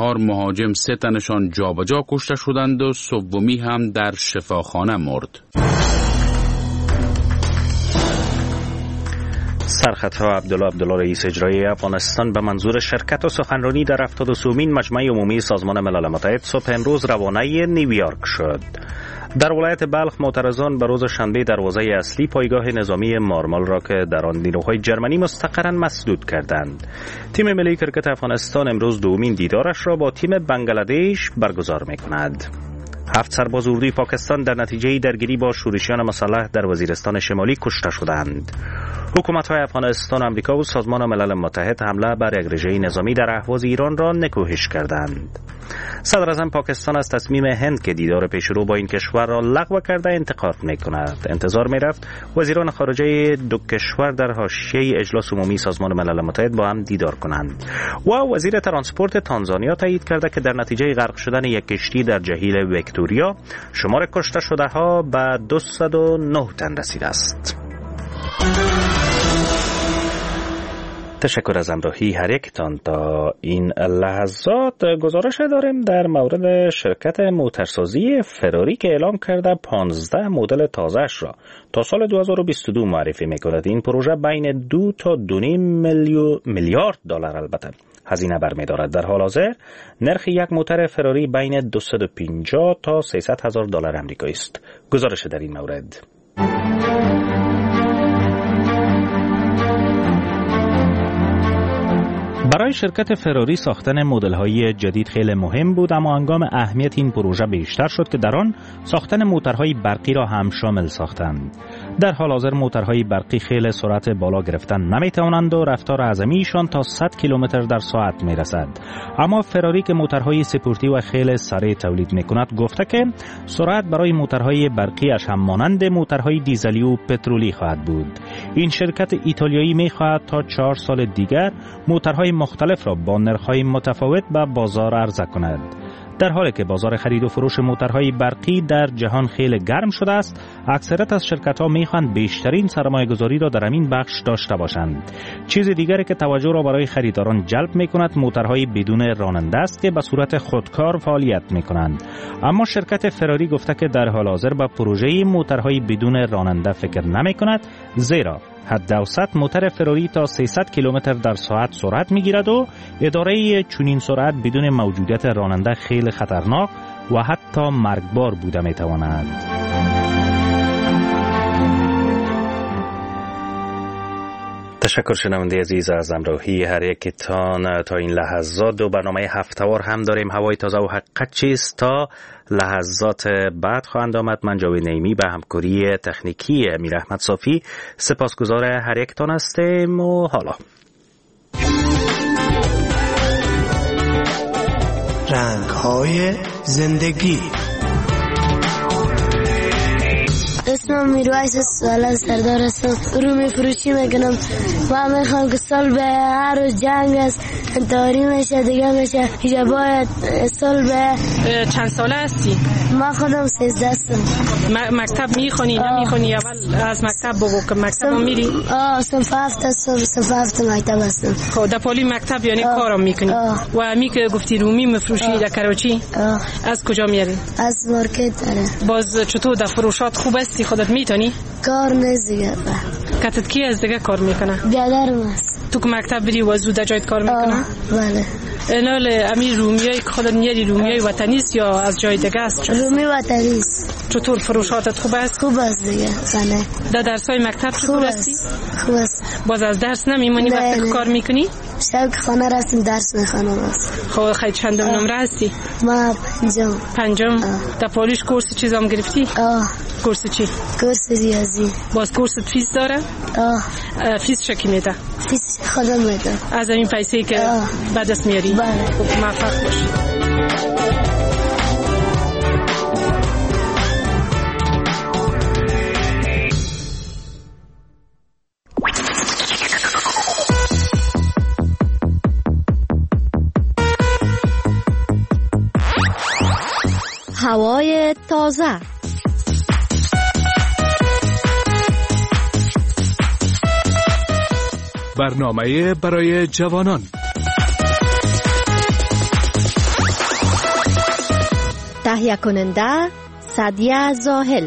4 مهاجم 3 تنشان جابجا کشته شدند و سومی هم در شفاخانه مرد. سرخطها عبدالله رئیس اجرایی افغانستان به منظور شرکت و سخنرانی در 73مین مجمع عمومی سازمان ملل متحد صبح امروز روانه نیویورک شد. در ولایت بلخ معترضان به روز شنبه دروازه اصلی پایگاه نظامی مارمال را که در آن نیروهای جرمنی مستقراً مسدود کردند. تیم ملی کرکت افغانستان امروز دومین دیدارش را با تیم بنگلادش برگزار می‌کند. 7 سرباز اردوی پاکستان در نتیجه درگیری با شورشیان مسلح در وزیرستان شمالی کشته شدند. حکومت‌های افغانستان، آمریکا و سازمان ملل متحد حمله بر یک رژه نظامی در اهواز ایران را نکوهش کردند. صدر اعظم پاکستان از تصمیم هند که دیدار پیشرو با این کشور را لغو کرده انتقاد می‌کند. انتظار می‌رفت وزیران خارجه دو کشور در حاشیه اجلاس عمومی سازمان ملل متحد با هم دیدار کنند. و وزیر ترانسپورت تانزانیا تایید کرده که در نتیجه غرق شدن یک کشتی در جهیل ویکتوریا شمار کشته شده‌ها به 209 تن رسیده است. تشکر از همراهی هر یکتان. تا این لحظات گزارش داریم در مورد شرکت موترسازی فراری که اعلام کرده 15 مدل تازه‌اش را تا سال 2022 معرفی می‌کند. این پروژه بین 2 تا 2.5 میلیارد دلار البته هزینه برمی‌دارد. در حال حاضر نرخ یک موتر فراری بین 250 تا 300 هزار دلار آمریکایی است. گزارش در این مورد. برای شرکت فراری ساختن مدل‌های جدید خیلی مهم بود، اما هنگام اهمیت این پروژه بیشتر شد که در آن ساختن موترهای برقی را هم شامل ساختند. در حال حاضر موترهای برقی خیلی سرعت بالا گرفتن نمی‌توانند و رفتار اعظمیشان تا 100 کیلومتر در ساعت می‌رسد. اما فراری که موترهای سپورتی و خیلی سریع تولید می‌کند گفته که سرعت برای موترهای برقیش هم مانند موترهای دیزلی و پترولی خواهد بود. این شرکت ایتالیایی می‌خواهد تا 4 سال دیگر موترهای مختلف را با نرخ‌های متفاوت به بازار عرضه کند. در حالی که بازار خرید و فروش موترهای برقی در جهان خیلی گرم شده است، اکثریت از شرکت‌ها می‌خواهند بیشترین سرمایه‌گذاری را در همین بخش داشته باشند. چیز دیگری که توجه را برای خریداران جلب می‌کند موترهای بدون راننده است که به صورت خودکار فعالیت می‌کنند. اما شرکت فراری گفته که در حال حاضر به پروژه موترهای بدون راننده فکر نمی‌کند، زیرا حد اوسط موتر فراری تا 300 کیلومتر در ساعت سرعت می‌گیرد و اداره چنین سرعت بدون موجودیت راننده خیلی خطرناک و حتی مرگبار بوده می‌تواند. تشکر شنونده عزیز از همراهی هر یکتان تا این لحظات. دو برنامه هفته‌وار هم داریم، هوای تازه و حقیقت چیست. تا لحظات بعد خواهند آمد. من جاوید نعیمی به همکاری تکنیکی امیر احمد صافی سپاسگزار هر یکتان هستیم. و حالا رنگ‌های زندگی. اسمم میرویس سوال سردار هستم. رو میفروشی میکنم و میخوام که سال به هر روز جنگ است، انتحاری میشه دیگه میشه. اینجا باید سال به چند ساله هستی؟ ما خودم 13 هستم. مکتب میخونی نمیخونی؟ اول از مکتب بگو که مکتب میری؟ صنف 7 مکتب هستم. خب در پالی مکتب یعنی کارم میکنی؟ و می که گفتی رومی میفروشی در کراچی؟ از کجا میاری؟ از مارکت. باز چطور در فروشات خوب هستی؟ خودت میتونی؟ کار نیست دیگه. کتت کی از دیگه کار میکنه؟ بیادرم است. تو که مکتب بری و زود جایت کار میکنه؟ بله. اینال امیر رومیایی که خودت میاری رومیای وطنی است یا از جای دیگه است؟ رومی وطنی است. چطور فروشاتت خوب است؟ خوب است دیگه. بله. در درسای مکتب چطور هستی؟ خوب است. باز از درس نمیمونی وقتی که کار میکنی؟ شب که خانه رفتیم درس میخوانم است. خب خیلی چندم نمره هستی؟ ما پنجم. در پالیش کورس چیزام گرفتی؟ کورس چی؟ کورس ریاضی. باز کورس فیس داره؟ فیس چکی میده؟ فیس خودم میده. از این پیسه که بعد دست میاری؟ بله. خب موفق باشی. هوای تازه. برنامه برای جوانان. تهیه کننده سعدیه زاهل.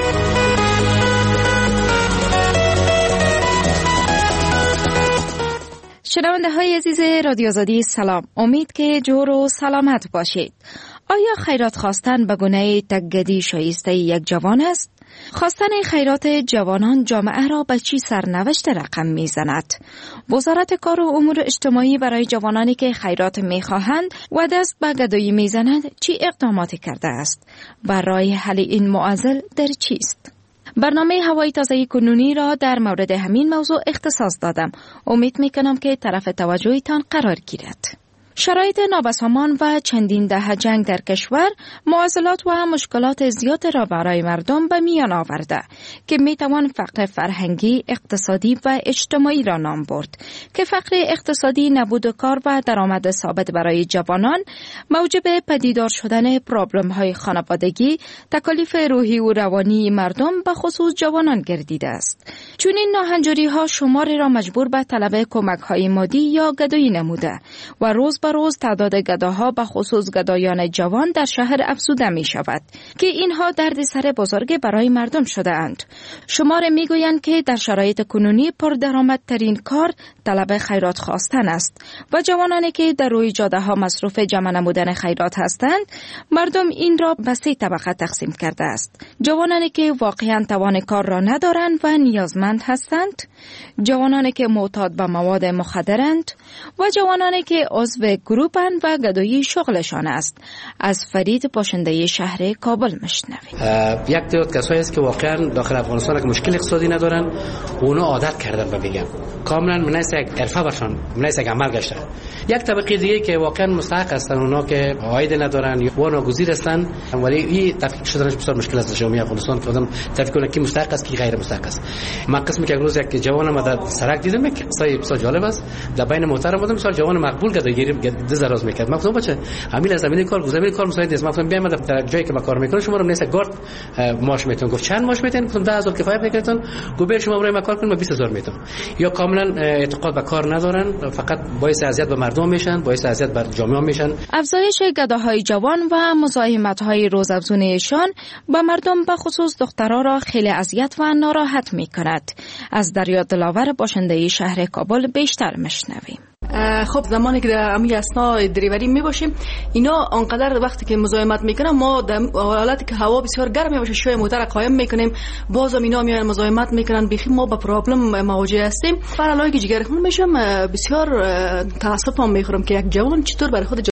شنونده های عزیز رادیو آزادی سلام، امید که جور و سلامت باشید. آیا خیرات خواستن به گونه تکگدی شایسته یک جوان است؟ خواستن خیرات جوانان جامعه را به چی سرنوشت رقم می زند؟ وزارت کار و امور اجتماعی برای جوانانی که خیرات می خواهند و دست به گدایی می زنند چی اقداماتی کرده است؟ و راه حل این معضل در چیست؟ برنامه هوای تازه کنونی را در مورد همین موضوع اختصاص دادم. امید می کنم که طرف توجهتان قرار گیرد. شرایط نابسامان و چندین دهه جنگ در کشور معضلات و مشکلات زیاد را برای مردم به میان آورده که می توان فقر فرهنگی، اقتصادی و اجتماعی را نام برد که فقر اقتصادی، نبود کار و درآمد ثابت برای جوانان موجب پدیدار شدن پرابلم های خانوادگی، تکالیف روحی و روانی مردم به خصوص جوانان گردیده است. چون این ناهنجاری ها شماری را مجبور به طلب کمک های مادی یا گدایی نموده و روز به روز تعداد گداها به خصوص گدایان جوان در شهر افزوده می شود که اینها دردسر بزرگ برای مردم شده اند. شماره می گویند که در شرایط کنونی پردرآمدترین کار طلب خیرات خواستن است و جوانانی که در روی جاده ها مصروف جمع نمودن خیرات هستند، مردم این را به 3 طبقه تقسیم کرده است: جوانانی که واقعا توان کار را ندارند و نیازمند هستند، جوانانی که معتاد به مواد مخدرند و جوانانی که عضو گروپن و گدایی شغلشان است. از فرید باشنده شهر کابل میشنویم. یک تعداد کسایی است که واقعا داخل افغانستان که مشکل اقتصادی ندارن، اونا عادت کردن به میگم کاملا منیس یک حرفه برشان، منیس یک عمل گشته. یک طبقه دیگه که واقعا مستحق هستن، اونا که عاید ندارن و ناگزیر هستن، ولی این تفکیک شدنش بسیار مشکل است در جامعه افغانستان که آدم تفکیک کنه کی مستحق است کی غیر مستحق است. من قسمی که روز یک جوان ما در سرک دیدم که قصه بسیار جالب است. در بین محترم بودم، مثلا جوان مقبول گدایی دزراز میکرد. من گفتم بچه همین از زمین کار گذر کار مساعد نیست. من گفتم بیایم در جایی که ما کار میکنم شما رو نیست گارد معاش میتون. گفت چند معاش میتون؟ گفتم 10000 کفایت میکنتون. گفت برای شما برای ما کار کنم 20000 میتون. یا کاملا اعتقاد به کار ندارن، فقط باعث اذیت به مردم میشن، باعث اذیت بر جامعه میشن. افزایش گداهای جوان و مزاحمت‌های روزافزونیشان به مردم به خصوص دخترها را خیلی اذیت و ناراحت میکند. از دریا دلاور باشنده شهر کابل بیشتر میشنویم. خب زمانی که در امی اسنا دریوری می باشیم، اینا آنقدر وقتی که مزاحمت میکنن، ما در حالتی که هوا بسیار گرم باشه شوی موتر قایم میکنیم، بازم اینا میان مزاحمت میکنن، بخی ما با پرابلم مواجه هستیم. برای که جگر خون میشم، بسیار تاسفم میخورم که یک جوان چطور برای خود